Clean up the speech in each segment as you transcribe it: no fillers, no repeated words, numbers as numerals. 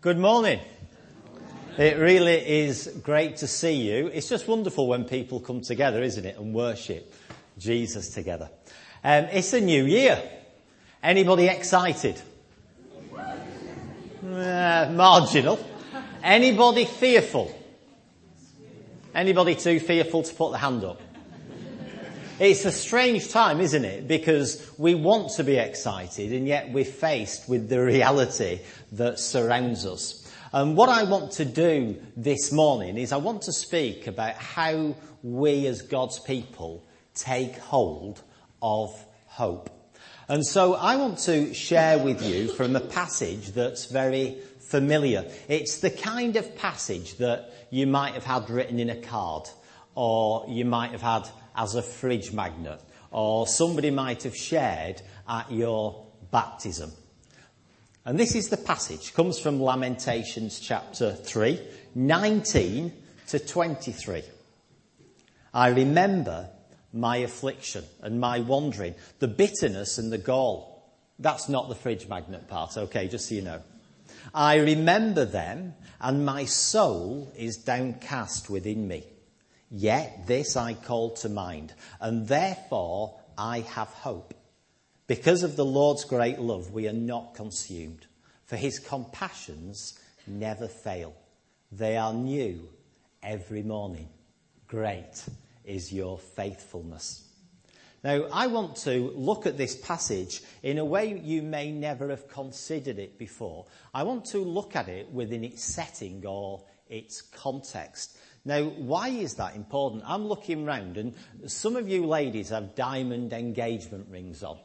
Good morning. It really is great to see you. It's just wonderful when people come together, isn't it, and worship Jesus together. It's a new year. Anybody excited? Marginal. Anybody fearful? Anybody too fearful to put the hand up? It's a strange time, isn't it? Because we want to be excited and yet we're faced with the reality that surrounds us. And what I want to do this morning is I want to speak about how we as God's people take hold of hope. And so I want to share with you from a passage that's very familiar. It's the kind of passage that you might have had written in a card, or you might have had as a fridge magnet, or somebody might have shared at your baptism. And this is the passage. Comes from Lamentations chapter 3, 19 to 23. I remember my affliction and my wandering, the bitterness and the gall. That's not the fridge magnet part, okay, just so you know. I remember them, and my soul is downcast within me. Yet this I call to mind, and therefore I have hope. Because of the Lord's great love, we are not consumed, for his compassions never fail. They are new every morning. Great is your faithfulness. Now, I want to look at this passage in a way you may never have considered it before. I want to look at it within its setting or its context. Now, why is that important? I'm looking round, and some of you ladies have diamond engagement rings on.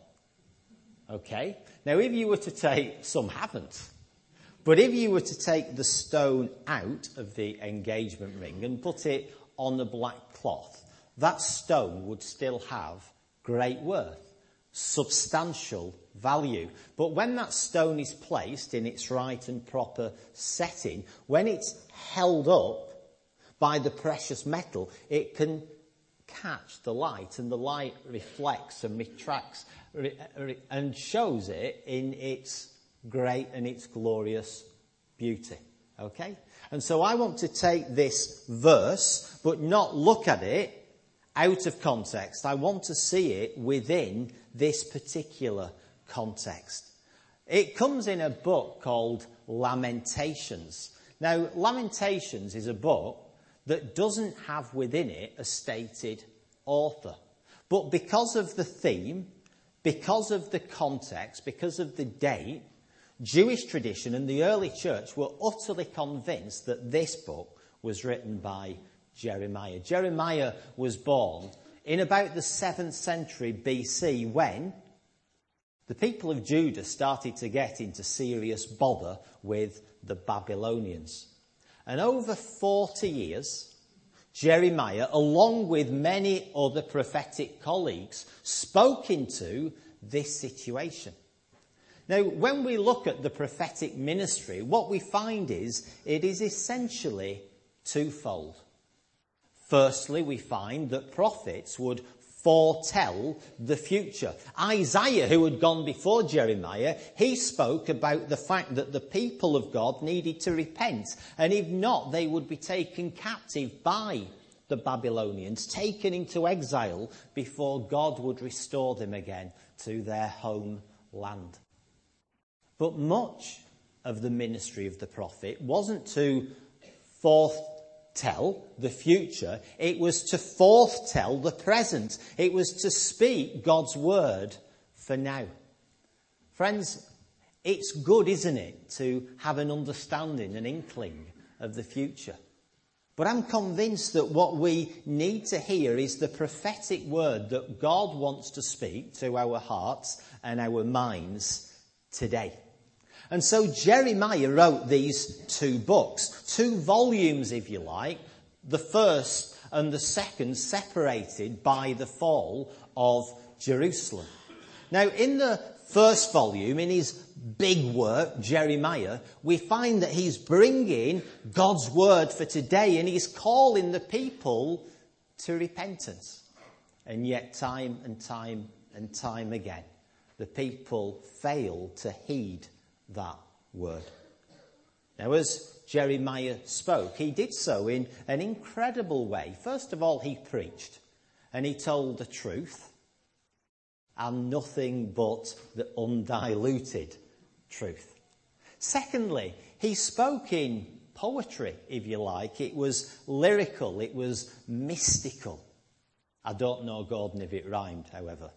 Okay? Now, if you were to take, some haven't, but if you were to take the stone out of the engagement ring and put it on the black cloth, that stone would still have great worth, substantial value. But when that stone is placed in its right and proper setting, when it's held up by the precious metal, it can catch the light, and the light reflects and retracts and shows it in its great and its glorious beauty. Okay? And so I want to take this verse, but not look at it out of context. I want to see it within this particular context. It comes in a book called Lamentations. Now, Lamentations is a book that doesn't have within it a stated author. But because of the theme, because of the context, because of the date, Jewish tradition and the early church were utterly convinced that this book was written by Jeremiah. Jeremiah was born in about the 7th century BC when the people of Judah started to get into serious bother with the Babylonians. And over 40 years, Jeremiah, along with many other prophetic colleagues, spoke into this situation. Now, when we look at the prophetic ministry, what we find is it is essentially twofold. Firstly, we find that prophets would foretell the future. Isaiah, who had gone before Jeremiah, he spoke about the fact that the people of God needed to repent, and if not, they would be taken captive by the Babylonians, taken into exile before God would restore them again to their homeland. But much of the ministry of the prophet wasn't to foretell the future, it was to foretell the present. It was to speak God's word for now. Friends, it's good, isn't it, to have an understanding, an inkling of the future. But I'm convinced that what we need to hear is the prophetic word that God wants to speak to our hearts and our minds today. And so Jeremiah wrote these two books, 2 volumes, if you like, the first and the second separated by the fall of Jerusalem. Now, in the first volume, in his big work, Jeremiah, we find that he's bringing God's word for today, and he's calling the people to repentance. And yet time and time and time again, the people fail to heed that word. Now, as Jeremiah spoke, he did so in an incredible way. First of all, he preached, and he told the truth, and nothing but the undiluted truth. Secondly, he spoke in poetry, if you like. It was lyrical, it was mystical. I don't know, Gordon, if it rhymed, however.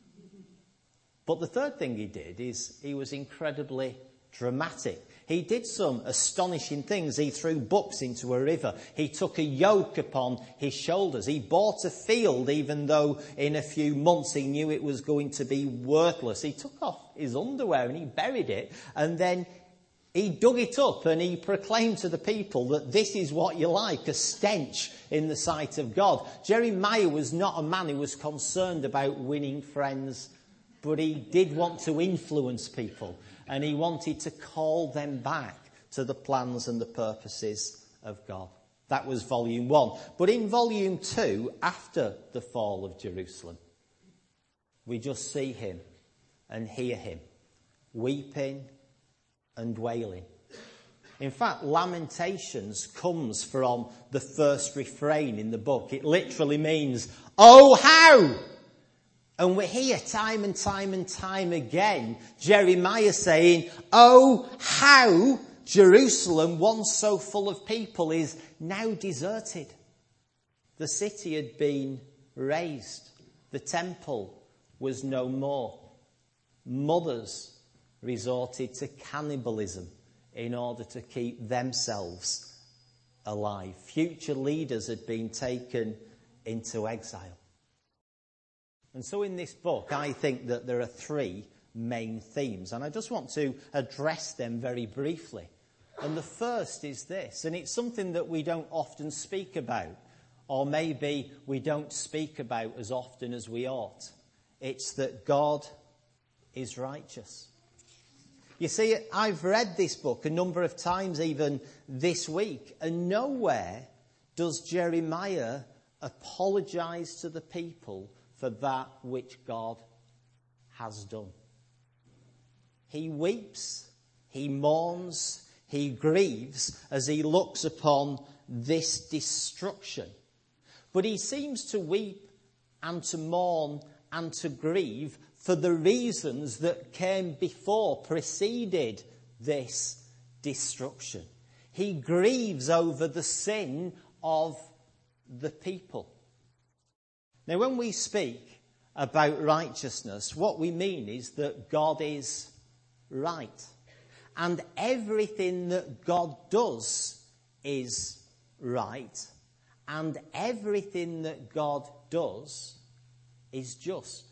But the third thing he did is he was incredibly dramatic. He did some astonishing things. He threw books into a river. He took a yoke upon his shoulders. He bought a field even though in a few months he knew it was going to be worthless. He took off his underwear and he buried it, and then he dug it up and he proclaimed to the people that this is what you like, a stench in the sight of God. Jeremiah was not a man who was concerned about winning friends, but he did want to influence people, and he wanted to call them back to the plans and the purposes of God. That was volume 1. But in volume 2, after the fall of Jerusalem, we just see him and hear him weeping and wailing. In fact, Lamentations comes from the first refrain in the book. It literally means, "Oh, how!" And we hear time and time and time again Jeremiah saying, "Oh, how Jerusalem, once so full of people, is now deserted." The city had been razed. The temple was no more. Mothers resorted to cannibalism in order to keep themselves alive. Future leaders had been taken into exile. And so in this book, I think that there are 3 main themes, and I just want to address them very briefly. And the first is this, and it's something that we don't often speak about, or maybe we don't speak about as often as we ought. It's that God is righteous. You see, I've read this book a number of times, even this week, and nowhere does Jeremiah apologise to the people for that which God has done. He weeps, he mourns, he grieves as he looks upon this destruction. But he seems to weep and to mourn and to grieve for the reasons that came before, preceded this destruction. He grieves over the sin of the people. Now, when we speak about righteousness, what we mean is that God is right. And everything that God does is right. And everything that God does is just.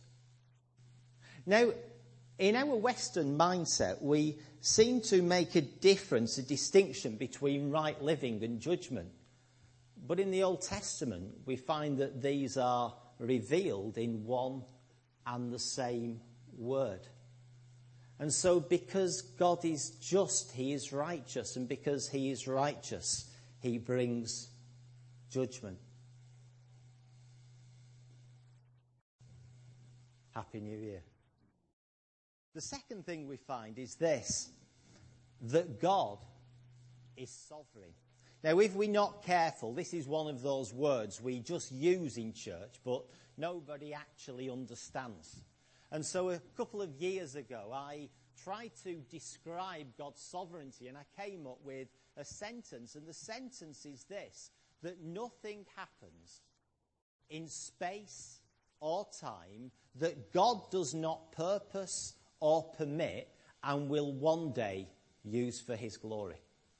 Now, in our Western mindset, we seem to make a difference, a distinction between right living and judgment. But in the Old Testament, we find that these are revealed in one and the same word. And so because God is just, he is righteous. And because he is righteous, he brings judgment. Happy New Year. The second thing we find is this, that God is sovereign. Now, if we're not careful, this is one of those words we just use in church, but nobody actually understands. And so a couple of years ago, I tried to describe God's sovereignty, and I came up with a sentence, and the sentence is this, that nothing happens in space or time that God does not purpose or permit and will one day use for his glory.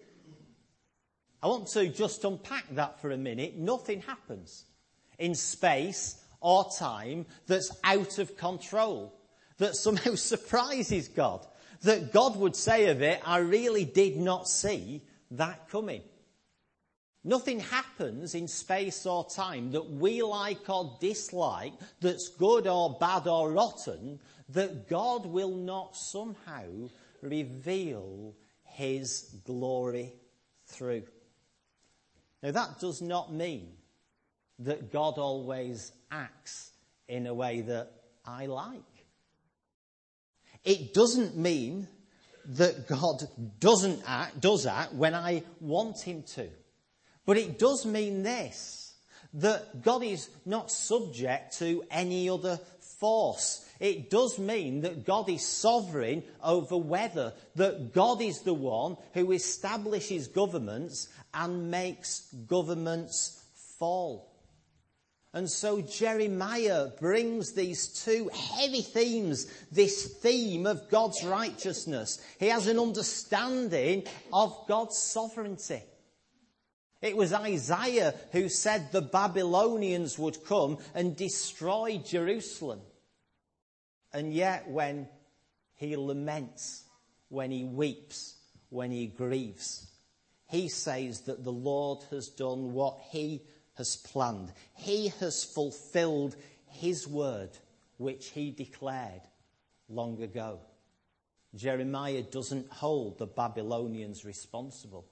I want to just unpack that for a minute. Nothing happens in space or time that's out of control, that somehow surprises God, that God would say of it, I really did not see that coming. Nothing happens in space or time that we like or dislike, that's good or bad or rotten, that God will not somehow reveal his glory through. Now, that does not mean that God always acts in a way that I like. It doesn't mean that God does act when I want him to. But it does mean this, that God is not subject to any other force. It does mean that God is sovereign over weather, that God is the one who establishes governments and makes governments fall. And so Jeremiah brings these two heavy themes, this theme of God's righteousness. He has an understanding of God's sovereignty. It was Isaiah who said the Babylonians would come and destroy Jerusalem. And yet when he laments, when he weeps, when he grieves, he says that the Lord has done what he has planned. He has fulfilled his word, which he declared long ago. Jeremiah doesn't hold the Babylonians responsible,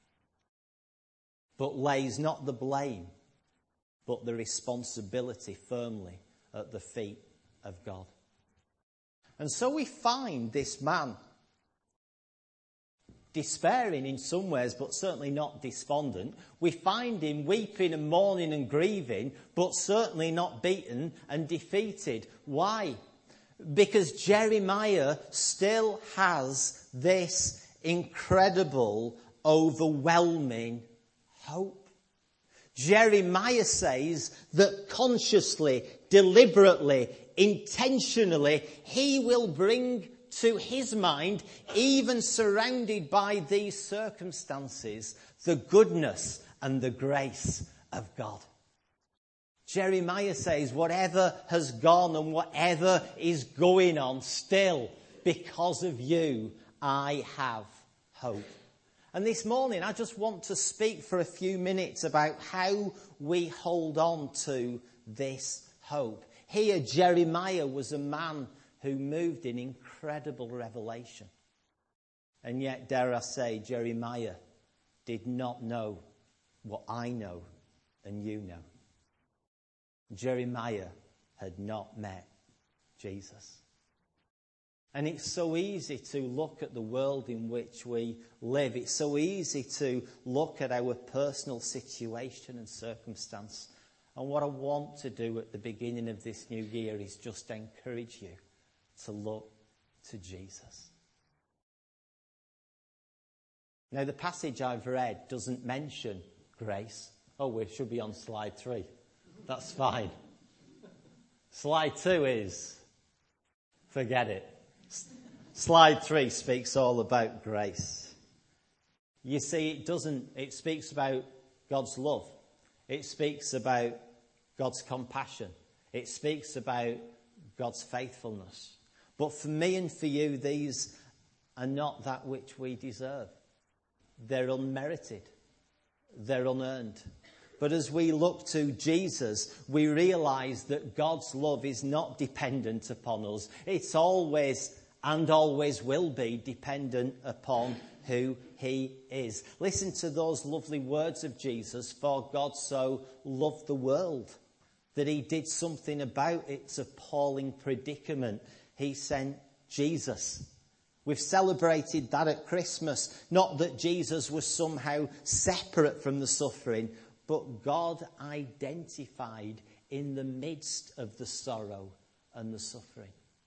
but lays not the blame, but the responsibility firmly at the feet of God. And so we find this man despairing in some ways, but certainly not despondent. We find him weeping and mourning and grieving, but certainly not beaten and defeated. Why? Because Jeremiah still has this incredible, overwhelming hope. Jeremiah says that consciously, deliberately, intentionally, he will bring to his mind, even surrounded by these circumstances, the goodness and the grace of God. Jeremiah says, whatever has gone and whatever is going on, still, because of you, I have hope. And this morning, I just want to speak for a few minutes about how we hold on to this hope. Here, Jeremiah was a man who moved in incredible revelation. And yet, dare I say, Jeremiah did not know what I know and you know. Jeremiah had not met Jesus. And it's so easy to look at the world in which we live. It's so easy to look at our personal situation and circumstance. And what I want to do at the beginning of this new year is just encourage you to look to Jesus. Now, the passage I've read doesn't mention grace. Oh, we should be on slide 3. That's fine. Slide 2 is, forget it. Slide 3 speaks all about grace. You see, it speaks about God's love. It speaks about God's compassion. It speaks about God's faithfulness. But for me and for you, these are not that which we deserve. They're unmerited. They're unearned. But as we look to Jesus, we realize that God's love is not dependent upon us. It's always and always will be dependent upon who he is. Listen to those lovely words of Jesus. For God so loved the world that he did something about its appalling predicament. He sent Jesus. We've celebrated that at Christmas. Not that Jesus was somehow separate from the suffering, but God identified in the midst of the sorrow and the suffering.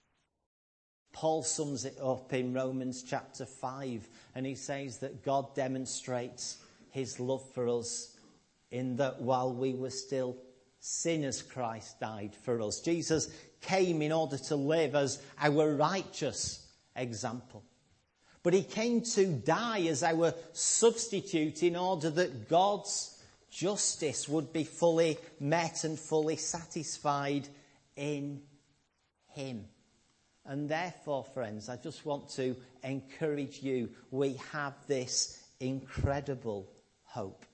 Paul sums it up in Romans chapter 5, and he says that God demonstrates his love for us in that while we were still sinners, Christ died for us. Jesus came in order to live as our righteous example. But he came to die as our substitute in order that God's justice would be fully met and fully satisfied in him. And therefore, friends, I just want to encourage you. We have this incredible hope.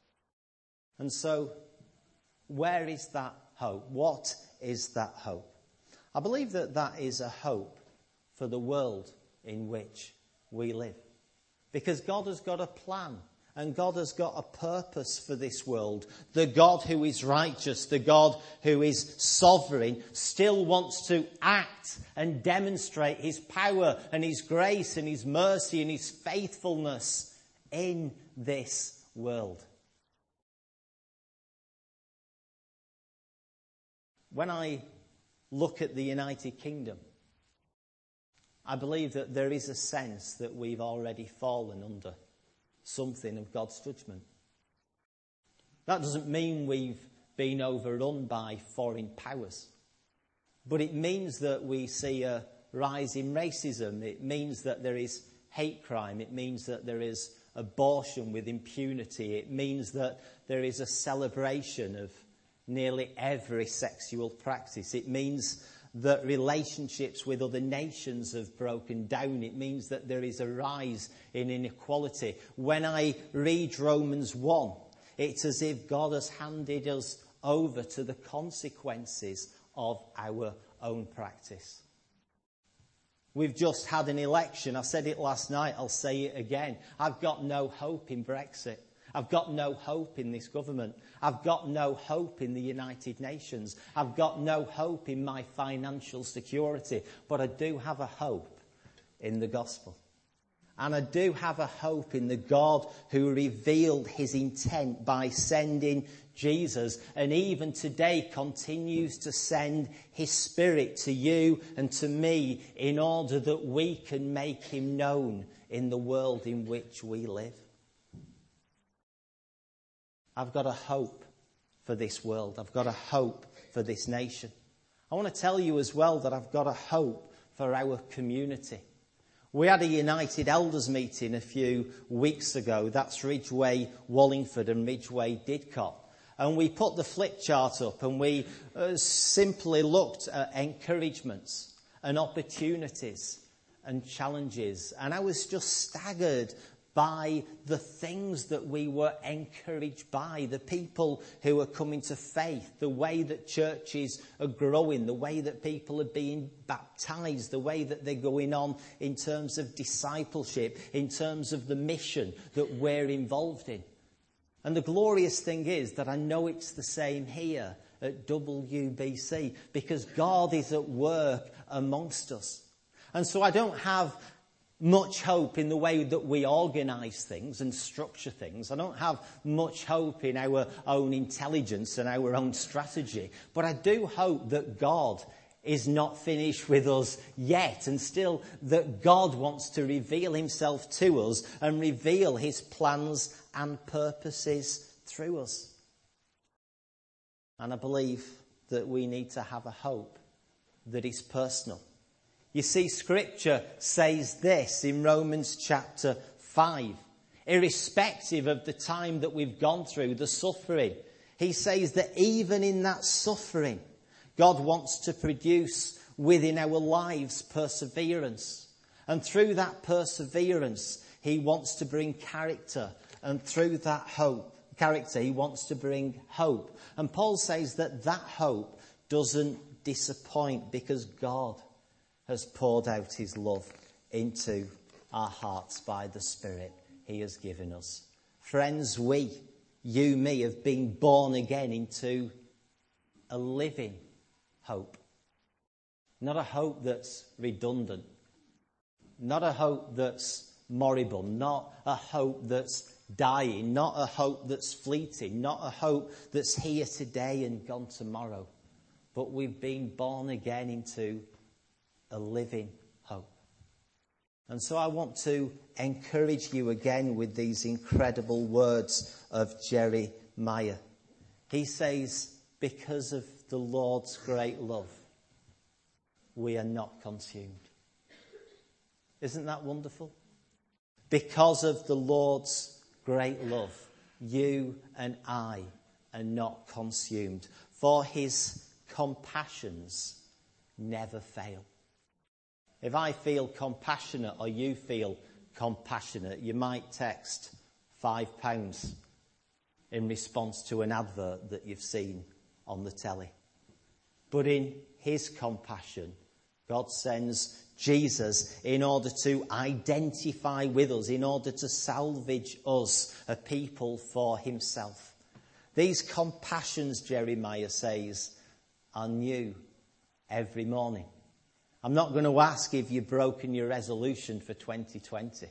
And so, where is that hope? What is that hope? I believe that that is a hope for the world in which we live. Because God has got a plan And God has got a purpose for this world. The God who is righteous, the God who is sovereign, still wants to act and demonstrate his power and his grace and his mercy and his faithfulness in this world. When I look at the United Kingdom, I believe that there is a sense that we've already fallen under something of God's judgment. That doesn't mean we've been overrun by foreign powers, but it means that we see a rise in racism. It means that there is hate crime. It means that there is abortion with impunity. It means that there is a celebration of nearly every sexual practice. It means that relationships with other nations have broken down. It means that there is a rise in inequality. When I read Romans 1, it's as if God has handed us over to the consequences of our own practice. We've just had an election. I said it last night, I'll say it again. I've got no hope in Brexit. I've got no hope in this government. I've got no hope in the United Nations. I've got no hope in my financial security. But I do have a hope in the gospel. And I do have a hope in the God who revealed his intent by sending Jesus, and even today continues to send his Spirit to you and to me in order that we can make him known in the world in which we live. I've got a hope for this world. I've got a hope for this nation. I want to tell you as well that I've got a hope for our community. We had a United Elders meeting a few weeks ago. That's Ridgeway, Wallingford and Ridgeway, Didcot. And we put the flip chart up and we simply looked at encouragements and opportunities and challenges. And I was just staggered by the things that we were encouraged by, the people who are coming to faith, the way that churches are growing, the way that people are being baptized, the way that they're going on in terms of discipleship, in terms of the mission that we're involved in. And the glorious thing is that I know it's the same here at WBC, because God is at work amongst us. And so I don't have much hope in the way that we organise things and structure things. I don't have much hope in our own intelligence and our own strategy. But I do hope that God is not finished with us yet, and still that God wants to reveal himself to us and reveal his plans and purposes through us. And I believe that we need to have a hope that is personal. You see, Scripture says this in Romans chapter 5. Irrespective of the time that we've gone through, the suffering, he says that even in that suffering, God wants to produce within our lives perseverance. And through that perseverance, he wants to bring character. And through that character, he wants to bring hope. And Paul says that that hope doesn't disappoint, because God has poured out his love into our hearts by the Spirit he has given us. Friends, you, me, have been born again into a living hope. Not a hope that's redundant. Not a hope that's moribund. Not a hope that's dying. Not a hope that's fleeting. Not a hope that's here today and gone tomorrow. But we've been born again into a living hope. And so I want to encourage you again with these incredible words of Jeremiah. He says, because of the Lord's great love, we are not consumed. Isn't that wonderful? Because of the Lord's great love, you and I are not consumed. For his compassions never fail. If I feel compassionate or you feel compassionate, you might text £5 in response to an advert that you've seen on the telly. But in his compassion, God sends Jesus in order to identify with us, in order to salvage us, a people for himself. These compassions, Jeremiah says, are new every morning. I'm not going to ask if you've broken your resolution for 2020.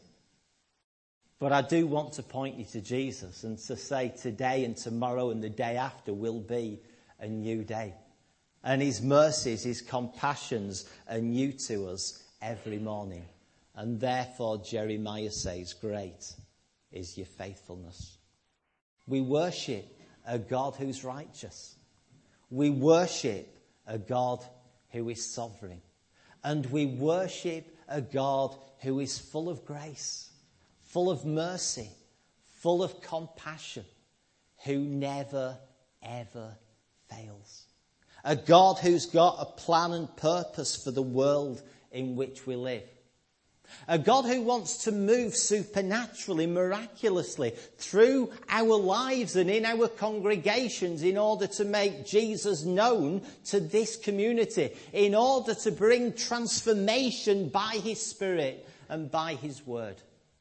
But I do want to point you to Jesus and to say today and tomorrow and the day after will be a new day. And his mercies, his compassions are new to us every morning. And therefore, Jeremiah says, great is your faithfulness. We worship a God who's righteous. We worship a God who is sovereign. And we worship a God who is full of grace, full of mercy, full of compassion, who never, ever fails. A God who's got a plan and purpose for the world in which we live. A God who wants to move supernaturally, miraculously through our lives and in our congregations in order to make Jesus known to this community, in order to bring transformation by his Spirit and by his word.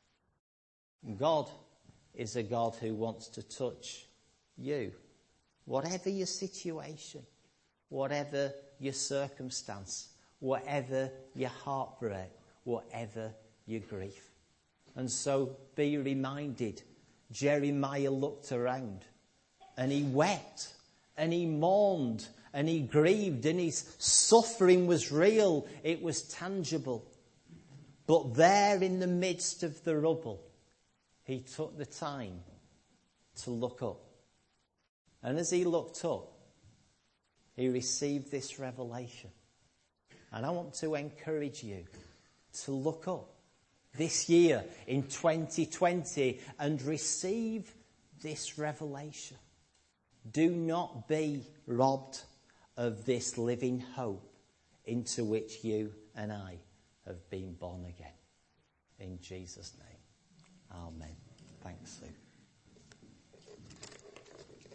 God is a God who wants to touch you, whatever your situation, whatever your circumstance, whatever your heartbreak, whatever your grief. And so be reminded, Jeremiah looked around and he wept and he mourned and he grieved and his suffering was real, it was tangible. But there in the midst of the rubble, he took the time to look up. And as he looked up, he received this revelation. And I want to encourage you to look up this year in 2020 and receive this revelation. Do not be robbed of this living hope into which you and I have been born again. In Jesus' name. Amen. Thanks.